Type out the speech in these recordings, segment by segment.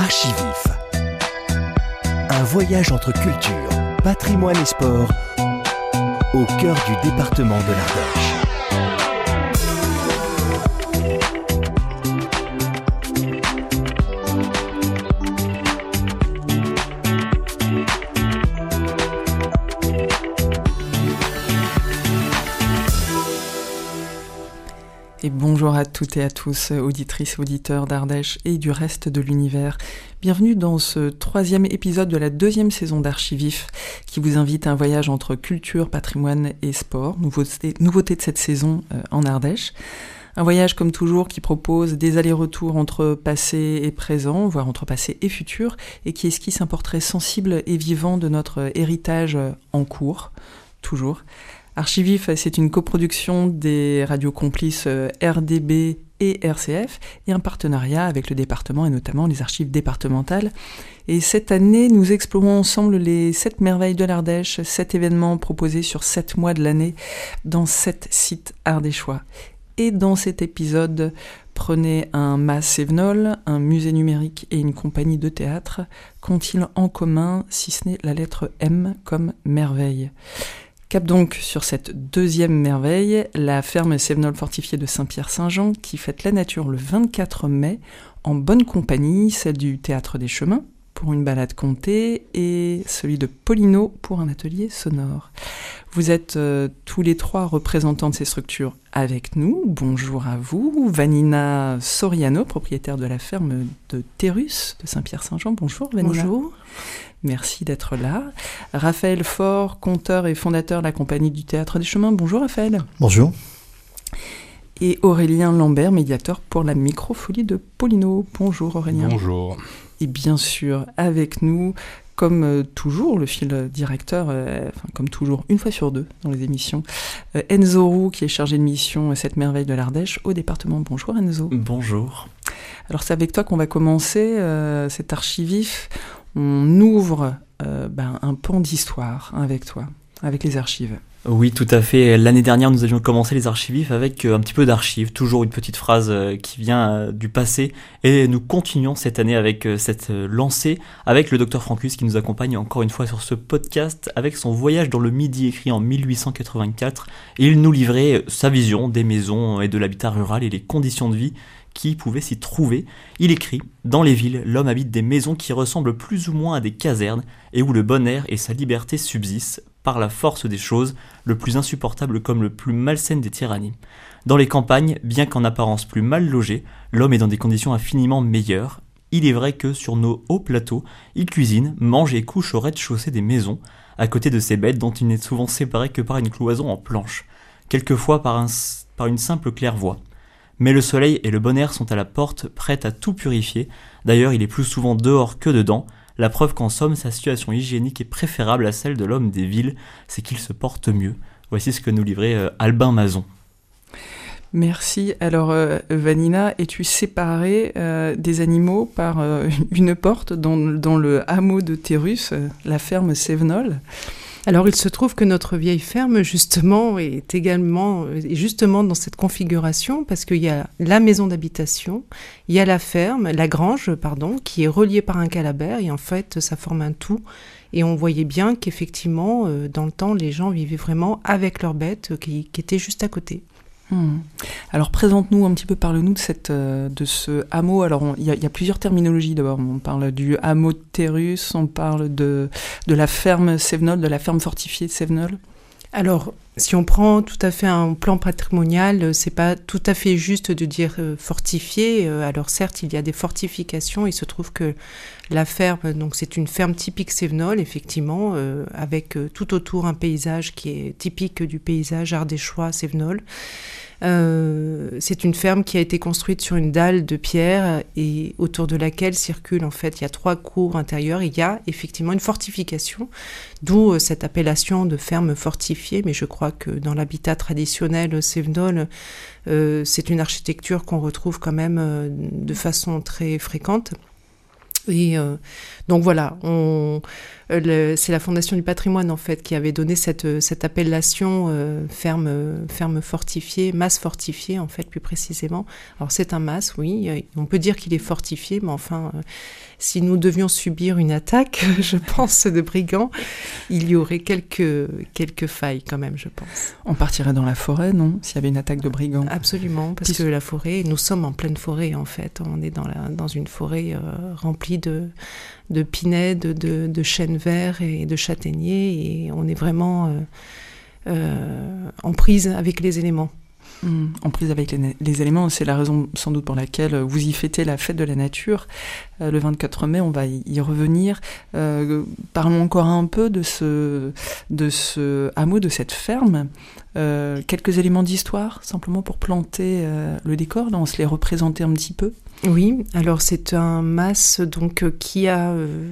Archivif. Un voyage entre culture, patrimoine et sport au cœur du département de l'Ardèche. Et bonjour à toutes et à tous, auditrices et auditeurs d'Ardèche et du reste de l'univers. Bienvenue dans ce 3e épisode de la 2e saison d'Archivif qui vous invite à un voyage entre culture, patrimoine et sport, nouveauté de cette saison en Ardèche. Un voyage comme toujours qui propose des allers-retours entre passé et présent, voire entre passé et futur, et qui esquisse un portrait sensible et vivant de notre héritage en cours, toujours. Archivif, c'est une coproduction des radios complices RDB et RCF et un partenariat avec le département et notamment les archives départementales. Et cette année, nous explorons ensemble les 7 merveilles de l'Ardèche, 7 événements proposés sur 7 mois de l'année dans 7 sites ardéchois. Et dans cet épisode, prenez un mas Sévenol, un musée numérique et une compagnie de théâtre. Qu'ont-ils en commun, si ce n'est la lettre M comme merveille ? Cap donc sur cette 2e merveille, la ferme Sévenol fortifiée de Saint-Pierre-Saint-Jean qui fête la nature le 24 mai en bonne compagnie, celle du Théâtre des Chemins pour une balade contée et celui de Polino pour un atelier sonore. Vous êtes tous les 3 représentants de ces structures avec nous. Bonjour à vous. Vanina Soriano, propriétaire de la ferme de Terrus de Saint-Pierre-Saint-Jean. Bonjour Vanina. Bonjour. Merci d'être là. Raphaël Faure, conteur et fondateur de la compagnie du Théâtre des Chemins. Bonjour Raphaël. Bonjour. Et Aurélien Lambert, médiateur pour la microfolie de Polino. Bonjour Aurélien. Bonjour. Et bien sûr, avec nous, comme toujours, le fil directeur, comme toujours, une fois sur 2 dans les émissions, Enzo Roux, qui est chargé de mission Cette merveille de l'Ardèche au département. Bonjour Enzo. Bonjour. Alors c'est avec toi qu'on va commencer cet archivif. On ouvre un pan d'histoire avec toi, avec les archives. Oui, tout à fait. L'année dernière, nous avions commencé les archivifs avec un petit peu d'archives, toujours une petite phrase qui vient du passé. Et nous continuons cette année avec cette lancée, avec le Dr Francus qui nous accompagne encore une fois sur ce podcast, avec son voyage dans le Midi écrit en 1884. Et il nous livrait sa vision des maisons et de l'habitat rural et les conditions de vie qui pouvaient s'y trouver. Il écrit « Dans les villes, l'homme habite des maisons qui ressemblent plus ou moins à des casernes et où le bon air et sa liberté subsistent par la force des choses, le plus insupportable comme le plus malsaine des tyrannies. Dans les campagnes, bien qu'en apparence plus mal logé, l'homme est dans des conditions infiniment meilleures. Il est vrai que sur nos hauts plateaux, il cuisine, mange et couche au rez-de-chaussée des maisons, à côté de ces bêtes dont il n'est souvent séparé que par une cloison en planche, quelquefois par une simple claire-voie. Mais le soleil et le bon air sont à la porte, prêts à tout purifier. D'ailleurs, il est plus souvent dehors que dedans. La preuve qu'en somme, sa situation hygiénique est préférable à celle de l'homme des villes, c'est qu'il se porte mieux. Voici ce que nous livrait Albin Mazon. Merci. Alors, Vanina, es-tu séparée des animaux par une porte dans le hameau de Terrus, la ferme Sévenol ? Alors, il se trouve que notre vieille ferme, justement, est justement dans cette configuration, parce qu'il y a la maison d'habitation, il y a la grange, qui est reliée par un calabert, et en fait, ça forme un tout. Et on voyait bien qu'effectivement, dans le temps, les gens vivaient vraiment avec leurs bêtes qui étaient juste à côté. Alors présente-nous un petit peu, parle-nous de ce hameau. Alors il y a plusieurs terminologies d'abord. On parle du hameau de Terrus, on parle de la ferme Sévenol, de la ferme fortifiée de Sévenol. Alors, si on prend tout à fait un plan patrimonial, c'est pas tout à fait juste de dire fortifié. Alors certes, il y a des fortifications. Il se trouve que la ferme, donc c'est une ferme typique Sévenol, effectivement, avec tout autour un paysage qui est typique du paysage ardéchois Sévenol. C'est une ferme qui a été construite sur une dalle de pierre et autour de laquelle circulent, en fait, il y a 3 cours intérieures. Il y a effectivement une fortification, d'où cette appellation de ferme fortifiée. Mais je crois que dans l'habitat traditionnel Sévenol, c'est une architecture qu'on retrouve quand même de façon très fréquente. Et donc voilà, c'est la Fondation du patrimoine en fait qui avait donné cette appellation ferme fortifiée, masse fortifiée en fait plus précisément. Alors c'est un masse, oui, on peut dire qu'il est fortifié, mais enfin, si nous devions subir une attaque, je pense, de brigands, il y aurait quelques failles quand même, je pense. On partirait dans la forêt, non ? S'il y avait une attaque de brigands. Absolument, parce que la forêt, nous sommes en pleine forêt en fait. On est dans une forêt remplie de pinèdes, de chênes verts et de châtaigniers, et on est vraiment en prise avec les éléments. En prise avec les éléments, c'est la raison sans doute pour laquelle vous y fêtez la fête de la nature. Le 24 mai, on va y revenir. Parlons encore un peu de ce hameau, de cette ferme. Quelques éléments d'histoire, simplement pour planter le décor. Là, on se les représentait un petit peu. Oui, alors c'est un mas donc qui a...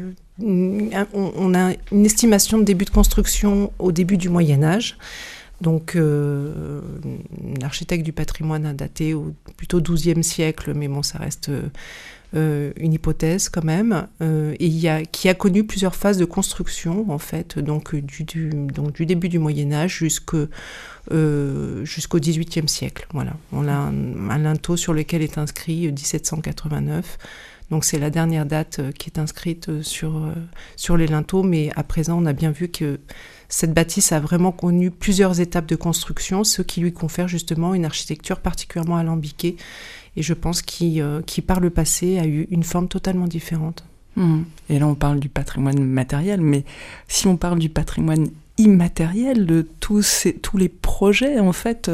on a une estimation de début de construction au début du Moyen-Âge. Donc, l'architecte du patrimoine a daté plutôt au XIIe siècle, mais bon, ça reste une hypothèse quand même, et qui a connu plusieurs phases de construction, en fait, donc du début du Moyen-Âge jusqu'au XVIIIe siècle. Voilà. On a un linteau sur lequel est inscrit 1789. Donc c'est la dernière date qui est inscrite sur les linteaux, mais à présent on a bien vu que cette bâtisse a vraiment connu plusieurs étapes de construction, ce qui lui confère justement une architecture particulièrement alambiquée, et je pense qui par le passé a eu une forme totalement différente. Et là on parle du patrimoine matériel, mais si on parle du patrimoine immatériel de tous les projets, en fait,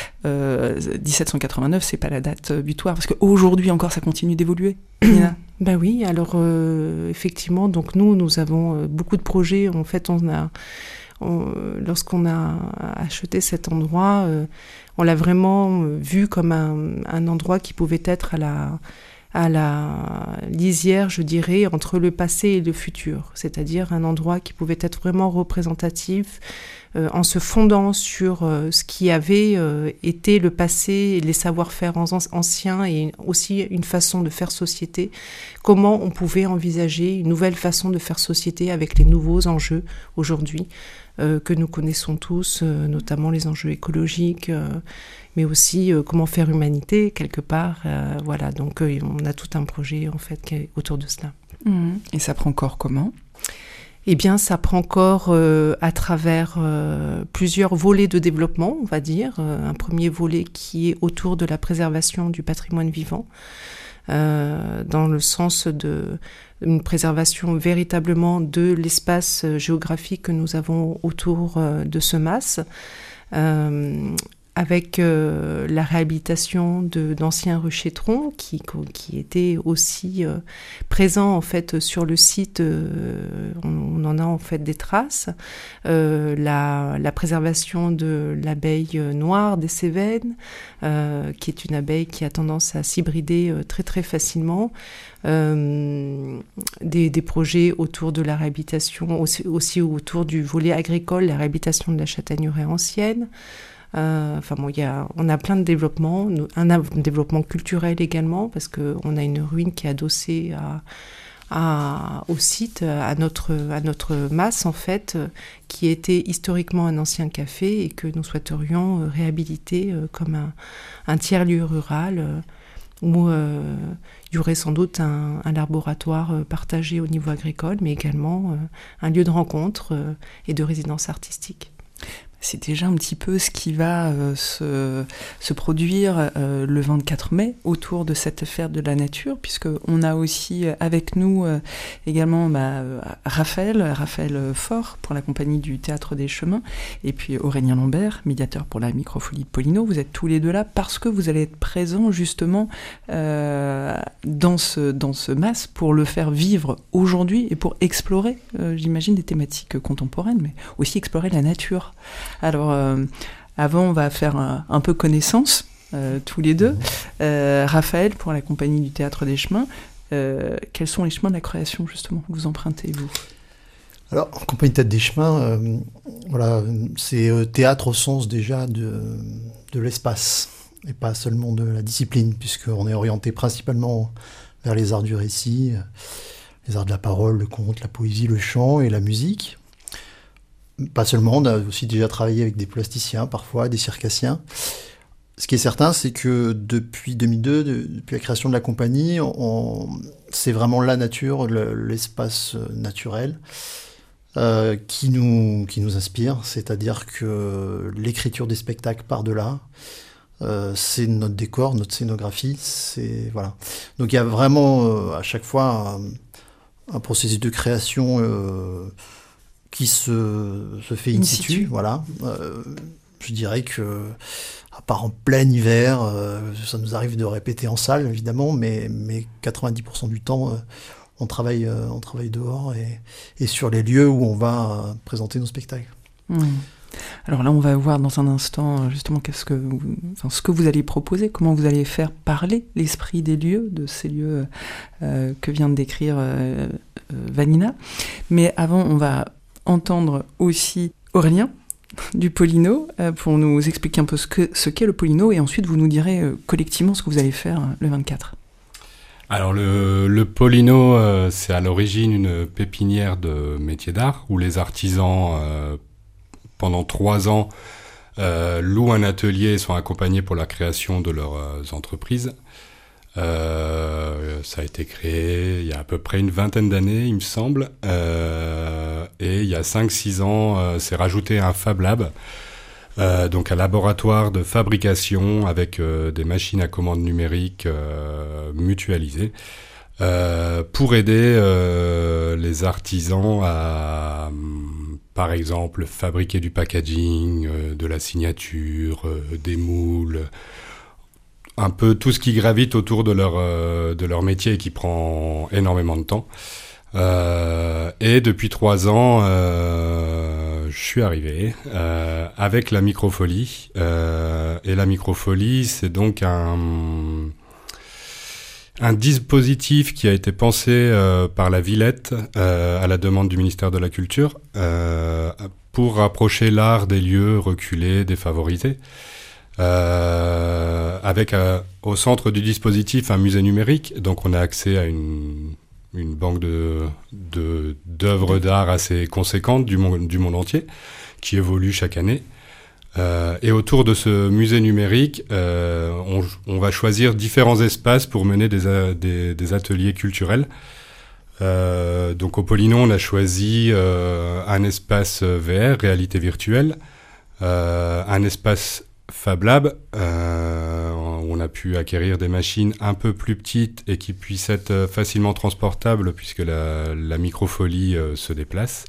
1789, c'est pas la date butoir, parce qu'aujourd'hui encore, ça continue d'évoluer. Ben oui, alors effectivement, donc nous avons beaucoup de projets. En fait, lorsqu'on a acheté cet endroit, on l'a vraiment vu comme un endroit qui pouvait être à la lisière, je dirais, entre le passé et le futur. C'est-à-dire un endroit qui pouvait être vraiment représentatif en se fondant sur ce qui avait été le passé, les savoir-faire anciens et aussi une façon de faire société. Comment on pouvait envisager une nouvelle façon de faire société avec les nouveaux enjeux aujourd'hui que nous connaissons tous, notamment les enjeux écologiques, mais aussi comment faire humanité quelque part. Voilà, donc on a tout un projet en fait qui est autour de cela. Et ça prend corps comment ? Eh bien, ça prend corps à travers plusieurs volets de développement, on va dire. Un premier volet qui est autour de la préservation du patrimoine vivant, dans le sens d'une préservation véritablement de l'espace géographique que nous avons autour de ce mas, avec la réhabilitation d'anciens ruchers-troncs qui étaient aussi présents en fait sur le site. On en a en fait des traces. La préservation de l'abeille noire des Cévennes, qui est une abeille qui a tendance à s'hybrider très très facilement. Des projets autour de la réhabilitation, aussi autour du volet agricole, la réhabilitation de la châtaigneraie ancienne. On a plein de développements, un développement culturel également, parce qu'on a une ruine qui est adossée au site, à notre mas en fait, qui était historiquement un ancien café et que nous souhaiterions réhabiliter comme un tiers-lieu rural où il y aurait sans doute un laboratoire partagé au niveau agricole, mais également un lieu de rencontre et de résidence artistique. C'est déjà un petit peu ce qui va se produire le 24 mai autour de cette fête de la nature, puisqu'on a aussi avec nous également Raphaël Faure pour la compagnie du Théâtre des Chemins, et puis Aurélien Lambert, médiateur pour la microfolie de Pollino. Vous êtes tous les deux là parce que vous allez être présents justement dans ce mas pour le faire vivre aujourd'hui et pour explorer, j'imagine, des thématiques contemporaines, mais aussi explorer la nature. Alors, avant, on va faire un peu connaissance, tous les deux. Raphaël, pour la compagnie du Théâtre des Chemins, quels sont les chemins de la création, justement, que vous empruntez, vous ? Alors, en compagnie du Théâtre des Chemins, c'est théâtre au sens déjà de l'espace, et pas seulement de la discipline, puisqu'on est orienté principalement vers les arts du récit, les arts de la parole, le conte, la poésie, le chant et la musique. Pas seulement, on a aussi déjà travaillé avec des plasticiens parfois, des circassiens. Ce qui est certain, c'est que depuis 2002, depuis la création de la compagnie, c'est vraiment la nature, l'espace naturel qui nous inspire. C'est-à-dire que l'écriture des spectacles part de là. C'est notre décor, notre scénographie. Voilà. Donc il y a vraiment à chaque fois un processus de création qui se fait in situ. Voilà. Je dirais que, à part en plein hiver, ça nous arrive de répéter en salle, évidemment, mais 90% du temps, on travaille dehors et sur les lieux où on va présenter nos spectacles. Alors là, on va voir dans un instant justement ce que vous allez proposer, comment vous allez faire parler l'esprit des lieux, de ces lieux que vient de décrire Vanina. Mais avant, on va entendre aussi Aurélien du Polino pour nous expliquer un peu ce qu'est le Polino, et ensuite vous nous direz collectivement ce que vous allez faire le 24. Alors le Polino, c'est à l'origine une pépinière de métiers d'art où les artisans pendant 3 ans louent un atelier et sont accompagnés pour la création de leurs entreprises. Ça a été créé il y a à peu près une 20aine d'années, il me semble, et il y a 5-6 ans, c'est rajouté un Fab Lab, donc un laboratoire de fabrication avec des machines à commande numérique mutualisées, pour aider les artisans à, par exemple, fabriquer du packaging, de la signature, des moules, un peu tout ce qui gravite autour de leur métier et qui prend énormément de temps. Et depuis 3 ans, je suis arrivé avec la Microfolie. Et la Microfolie, c'est donc un dispositif qui a été pensé par la Villette à la demande du ministère de la Culture pour rapprocher l'art des lieux reculés, défavorisés. Avec au centre du dispositif un musée numérique, donc on a accès à une banque d'œuvres d'art assez conséquente du monde entier, qui évolue chaque année. Et autour de ce musée numérique, on va choisir différents espaces pour mener des ateliers culturels. Donc au Polino, on a choisi un espace VR, réalité virtuelle, un espace Fab Lab, on a pu acquérir des machines un peu plus petites et qui puissent être facilement transportables puisque la Microfolie se déplace.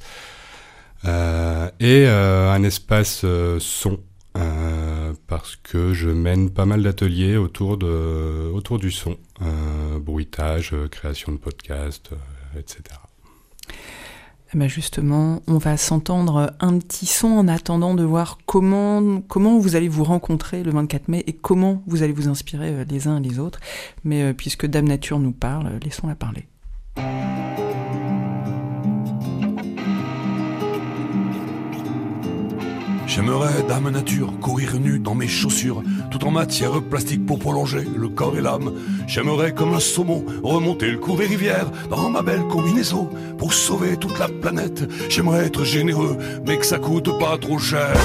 Et un espace son, parce que je mène pas mal d'ateliers autour du son, bruitage, création de podcasts, etc. Ben justement, on va s'entendre un petit son en attendant de voir comment vous allez vous rencontrer le 24 mai et comment vous allez vous inspirer les uns et les autres. Mais puisque Dame Nature nous parle, laissons-la parler. J'aimerais, Dame Nature, courir nu dans mes chaussures, tout en matière plastique pour prolonger le corps et l'âme. J'aimerais, comme un saumon, remonter le cours des rivières dans ma belle combinaison pour sauver toute la planète. J'aimerais être généreux, mais que ça coûte pas trop cher.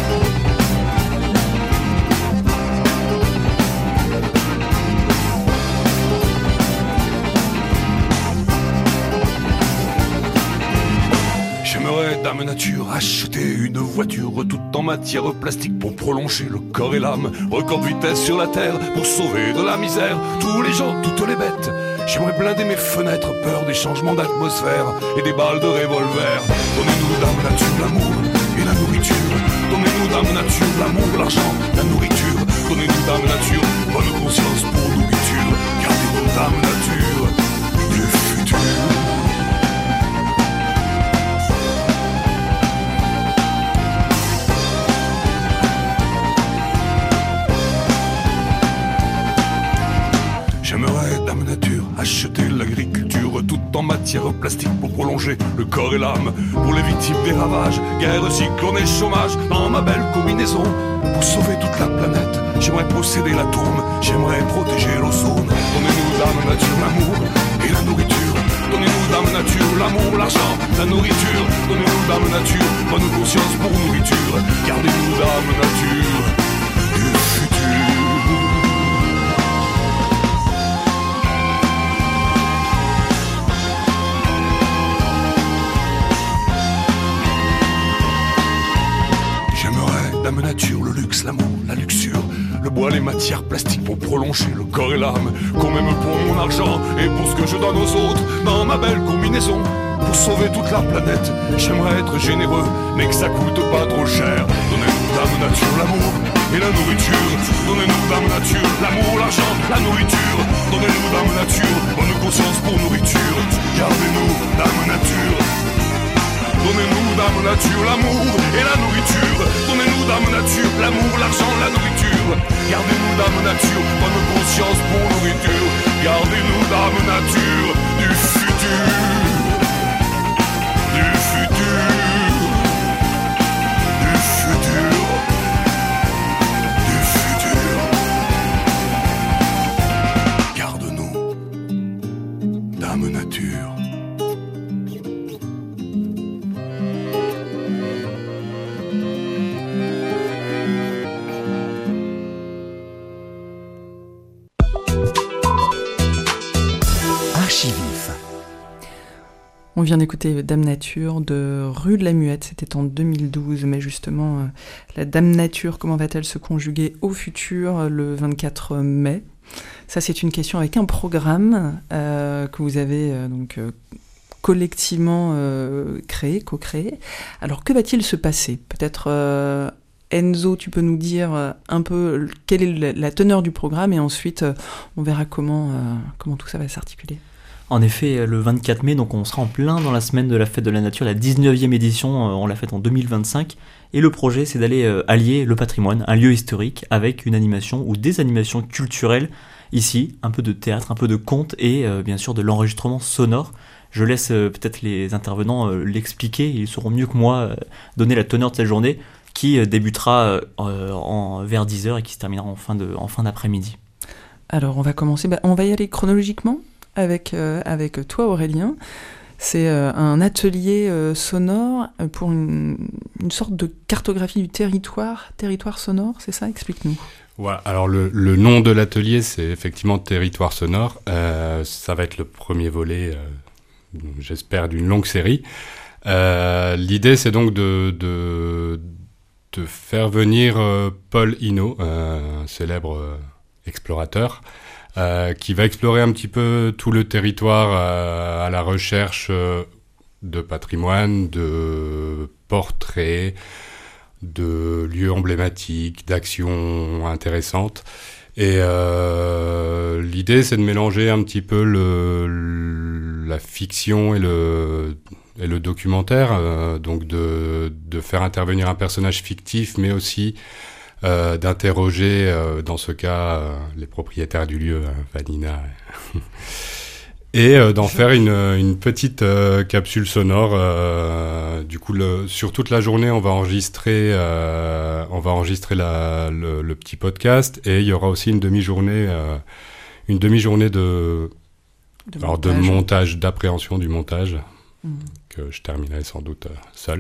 Dame Nature, acheter une voiture toute en matière plastique pour prolonger le corps et l'âme. Record de vitesse sur la terre pour sauver de la misère tous les gens, toutes les bêtes. J'aimerais blinder mes fenêtres, peur des changements d'atmosphère et des balles de revolver. Donnez-nous, Dame Nature, l'amour et la nourriture. Donnez-nous, Dame Nature, l'amour, l'argent, la nourriture. Donnez-nous, Dame Nature, bonne conscience pour nourriture. Gardez-nous, Dame Nature, du futur. J'aimerais, Dame Nature, acheter l'agriculture tout en matière plastique pour prolonger le corps et l'âme. Pour les victimes des ravages, guerre, cyclone et chômage, dans ma belle combinaison, pour sauver toute la planète. J'aimerais posséder l'atome, j'aimerais protéger l'ozone. Donnez-nous, Dame Nature, l'amour et la nourriture. Donnez-nous, Dame la nourriture. Donnez-nous Dame Nature, bonne conscience pour nourriture. Gardez-nous Dame Nature du futur. J'aimerais Dame Nature, le luxe, l'amour, la luxure, le bois, les matières plastiques pour prolonger le corps et l'âme. Qu'on m'aime pour mon argent et pour ce que je donne aux autres dans ma belle combinaison. Pour sauver toute la planète, j'aimerais être généreux, mais que ça coûte pas trop cher. Donnez-nous Dame Nature, l'amour et la nourriture. Donnez-nous Dame Nature, l'amour, l'argent, la nourriture. Donnez-nous Dame Nature, bonne conscience pour nourriture. Gardez-nous Dame Nature. Donnez-nous Dame Nature, l'amour et la nourriture. Donnez-nous Dame Nature, l'amour, l'argent, la nourriture. Gardez-nous Dame Nature, bonne conscience pour nourriture. Gardez-nous Dame Nature du futur. Du futur. Du futur. Du futur. Garde-nous Dame Nature. Archivif. On vient d'écouter Dame Nature de Rue de la Muette, c'était en 2012, mais justement, la Dame Nature, comment va-t-elle se conjuguer au futur le 24 mai ? Ça, c'est une question avec un programme que vous avez collectivement co-créé. Alors, que va-t-il se passer ? Peut-être Enzo, tu peux nous dire un peu quelle est la teneur du programme et ensuite on verra comment tout ça va s'articuler. En effet, le 24 mai, donc on sera en plein dans la semaine de la Fête de la Nature, la 19e édition, on l'a faite en 2025. Et le projet, c'est d'aller allier le patrimoine, un lieu historique, avec une animation ou des animations culturelles. Ici, un peu de théâtre, un peu de conte et bien sûr de l'enregistrement sonore. Je laisse peut-être les intervenants l'expliquer, ils sauront mieux que moi donner la teneur de cette journée qui débutera vers 10h et qui se terminera en fin d'après-midi. Alors on va commencer, on va y aller chronologiquement avec toi Aurélien. C'est un atelier sonore pour une sorte de cartographie du territoire sonore, c'est ça ? Explique-nous. Voilà, alors le nom de l'atelier, c'est effectivement Territoire sonore. Ça va être le premier volet, j'espère, d'une longue série. L'idée, c'est donc de faire venir Paul Hinault, un célèbre explorateur, qui va explorer un petit peu tout le territoire à la recherche de patrimoine, de portraits, de lieux emblématiques, d'actions intéressantes. Et l'idée, c'est de mélanger un petit peu la fiction et le documentaire, donc de faire intervenir un personnage fictif, mais aussi d'interroger, dans ce cas, les propriétaires du lieu, Vanina, et d'en faire une petite capsule sonore. Du coup, sur toute la journée, on va enregistrer le petit podcast, et il y aura aussi une demi-journée de montage, d'appréhension du montage. Que je terminerai sans doute seul.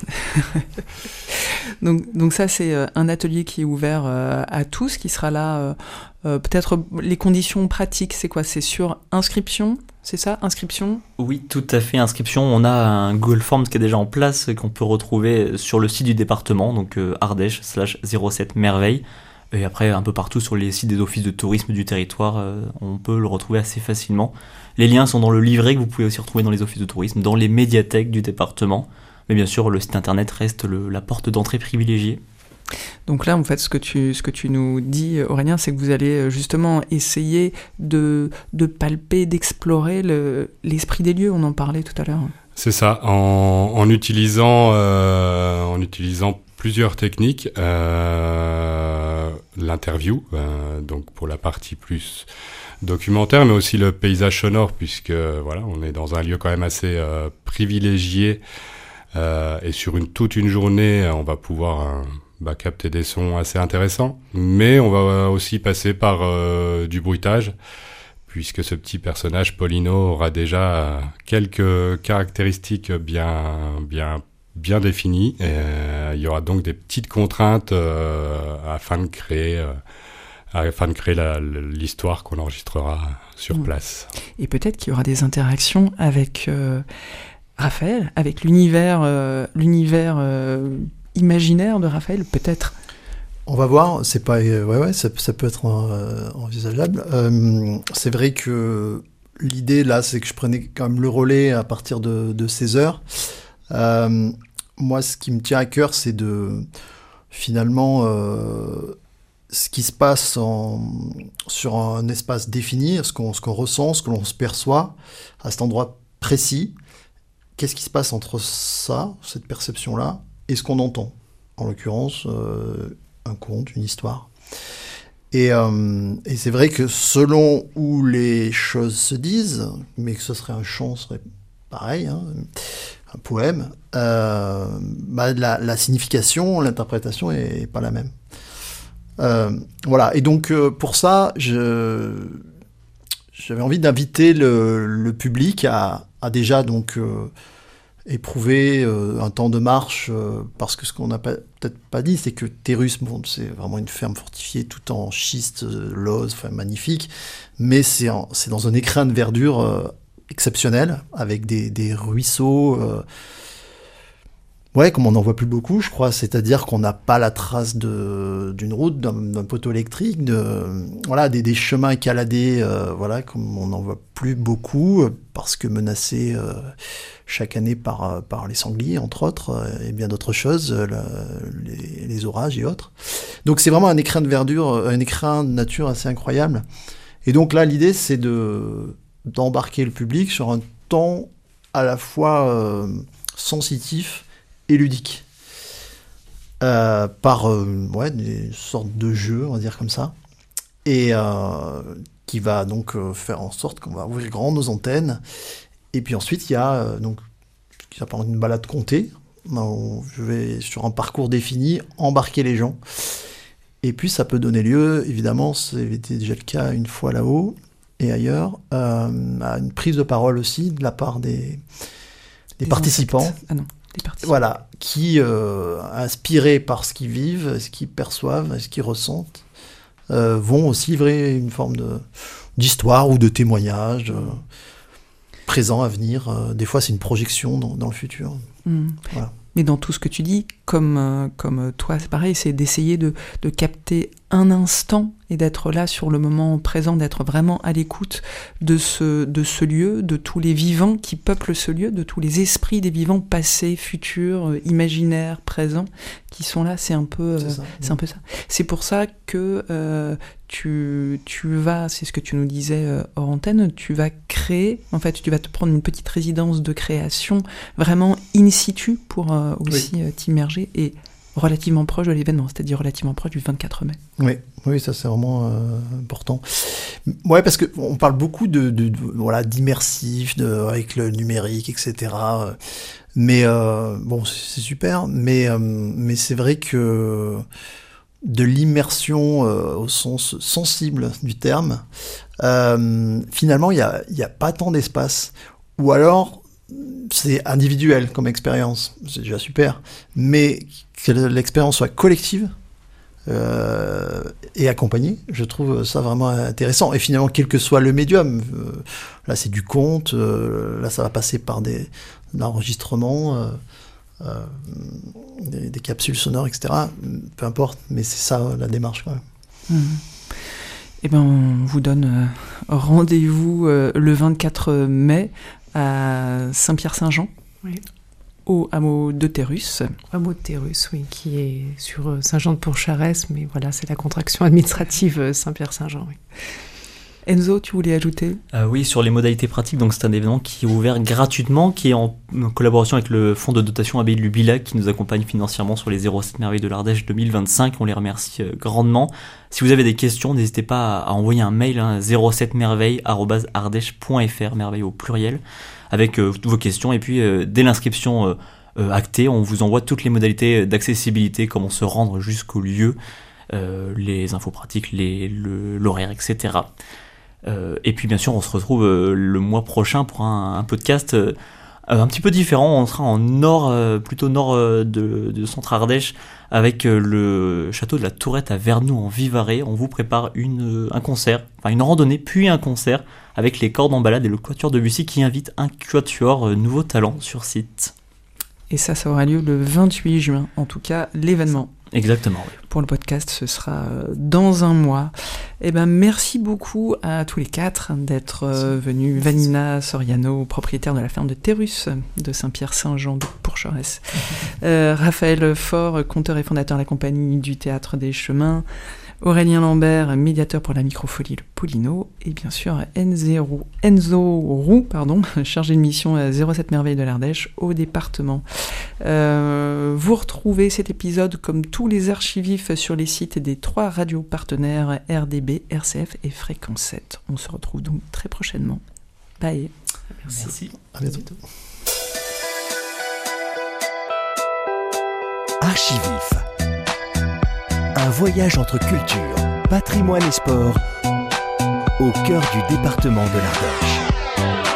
donc ça, c'est un atelier qui est ouvert à tous, qui sera là. Peut-être les conditions pratiques, c'est quoi ? C'est sur inscription, c'est ça ? Inscription ? Oui, tout à fait, inscription. On a un Google Forms qui est déjà en place, qu'on peut retrouver sur le site du département, donc Ardèche/07 Merveille. Et après, un peu partout sur les sites des offices de tourisme du territoire, on peut le retrouver assez facilement. Les liens sont dans le livret que vous pouvez aussi retrouver dans les offices de tourisme, dans les médiathèques du département. Mais bien sûr, le site internet reste la porte d'entrée privilégiée. Donc là, en fait, ce que tu nous dis, Aurélien, c'est que vous allez justement essayer de palper, d'explorer l'esprit des lieux. On en parlait tout à l'heure. C'est ça, en utilisant plusieurs techniques. L'interview, donc pour la partie plus documentaire, mais aussi le paysage sonore, puisque voilà, on est dans un lieu quand même assez privilégié, et sur toute une journée, on va pouvoir capter des sons assez intéressants, mais on va aussi passer par du bruitage, puisque ce petit personnage Polino aura déjà quelques caractéristiques bien définies. Il y aura donc des petites contraintes afin de créer l'histoire qu'on enregistrera sur place. Et peut-être qu'il y aura des interactions avec Raphaël, avec l'univers imaginaire de Raphaël, peut-être. On va voir, c'est pas, ça peut être envisageable. C'est vrai que l'idée là, c'est que je prenais quand même le relais à partir de 16 heures. Moi, ce qui me tient à cœur, c'est de finalement ce qui se passe sur un espace défini, ce qu'on ressent, ce que l'on se perçoit à cet endroit précis. Qu'est-ce qui se passe entre ça, cette perception-là, et ce qu'on entend? En l'occurrence, un conte, une histoire. Et c'est vrai que selon où les choses se disent, mais que ce serait un chant, ce serait pareil, hein, un poème, la signification, l'interprétation est pas la même. Voilà, et donc pour ça, j'avais envie d'inviter le public à déjà donc éprouver un temps de marche, parce que ce qu'on n'a peut-être pas dit, c'est que Terrus, c'est vraiment une ferme fortifiée tout en schiste, l'ose, magnifique, mais c'est dans un écrin de verdure exceptionnel, avec des ruisseaux, comme on n'en voit plus beaucoup, je crois, c'est-à-dire qu'on n'a pas la trace d'une route, d'un poteau électrique, des chemins escaladés, comme on n'en voit plus beaucoup, parce que menacés chaque année par les sangliers, entre autres, et bien d'autres choses, les orages et autres. Donc c'est vraiment un écrin de verdure, un écrin de nature assez incroyable. Et donc là, l'idée, c'est d'embarquer le public sur un temps à la fois sensitif et ludique, par des sortes de jeux, on va dire comme ça, et qui va donc faire en sorte qu'on va ouvrir grand nos antennes. Et puis ensuite, il y a donc ce qui s'appelle une balade comptée. Je vais sur un parcours défini embarquer les gens. Et puis ça peut donner lieu, évidemment, c'était déjà le cas une fois là-haut et ailleurs, à une prise de parole aussi de la part des participants. Des participants. Voilà, qui, inspirés par ce qu'ils vivent, ce qu'ils perçoivent, ce qu'ils ressentent, vont aussi livrer une forme d'histoire ou de témoignage présent, à venir. Des fois, c'est une projection dans le futur. Voilà. Mais dans tout ce que tu dis, comme toi, c'est pareil, c'est d'essayer de capter un instant et d'être là sur le moment présent, d'être vraiment à l'écoute de ce lieu, de tous les vivants qui peuplent ce lieu, de tous les esprits des vivants passés, futurs, imaginaires, présents, qui sont là. C'est un peu ça. C'est pour ça que tu vas, c'est ce que tu nous disais hors antenne, tu vas créer, en fait, tu vas te prendre une petite résidence de création vraiment in situ pour aussi t'immerger et relativement proche de l'événement, c'est-à-dire relativement proche du 24 mai. Oui, ça c'est vraiment important. Ouais, parce qu'on parle beaucoup d'immersif, avec le numérique, etc. Mais c'est super, mais c'est vrai que de l'immersion au sens sensible du terme, finalement, il y a pas tant d'espace. Ou alors, c'est individuel comme expérience, c'est déjà super, mais que l'expérience soit collective et accompagnée, je trouve ça vraiment intéressant. Et finalement, quel que soit le médium, là c'est du conte, là ça va passer par de l'enregistrement, des capsules sonores, etc. Peu importe, mais c'est ça la démarche quand même. Eh bien, on vous donne rendez-vous le 24 mai à Saint-Pierre-Saint-Jean, au hameau de Terrus. Hameau de Terrus, oui, qui est sur Saint-Jean-de-Port-Charès, mais voilà, c'est la contraction administrative Saint-Pierre-Saint-Jean. Oui. Enzo, tu voulais ajouter ? Oui, sur les modalités pratiques, donc c'est un événement qui est ouvert gratuitement, qui est en collaboration avec le fonds de dotation Abbaye de Lubilac, qui nous accompagne financièrement sur les 07 merveilles de l'Ardèche 2025. On les remercie grandement. Si vous avez des questions, n'hésitez pas à envoyer un mail, 07merveille@ardèche.fr, merveille au pluriel, avec vos questions. Et puis, dès l'inscription actée, on vous envoie toutes les modalités d'accessibilité, comment se rendre jusqu'au lieu, les infos pratiques, l'horaire, etc. Et puis bien sûr, on se retrouve le mois prochain pour un podcast un petit peu différent. On sera en nord, plutôt nord de Centre Ardèche, avec le château de la Tourette à Vernoux en Vivarais. On vous prépare un concert, enfin une randonnée, puis un concert avec les Cordes en balade et le Quatuor Debussy qui invite un quatuor nouveau talent sur site. Et ça aura lieu le 28 juin, en tout cas l'événement. Exactement, oui. Pour le podcast, ce sera dans un mois. Eh ben, merci beaucoup à tous les quatre d'être venus. Vanina Soriano, propriétaire de la ferme de Terrus de Saint-Pierre-Saint-Jean de Pourcheresse. Raphaël Faure, conteur et fondateur de la compagnie du Théâtre des Chemins. Aurélien Lambert, médiateur pour la microfolie Le Poulino, et bien sûr Enzo Roux, chargé de mission à 07 Merveilles de l'Ardèche au département. Vous retrouvez cet épisode comme tous les archivifs sur les sites des 3 radios partenaires RDB, RCF et Fréquence 7. On se retrouve donc très prochainement. Bye. Merci. À bientôt. Archivif. Un voyage entre culture, patrimoine et sport au cœur du département de l'Ardèche.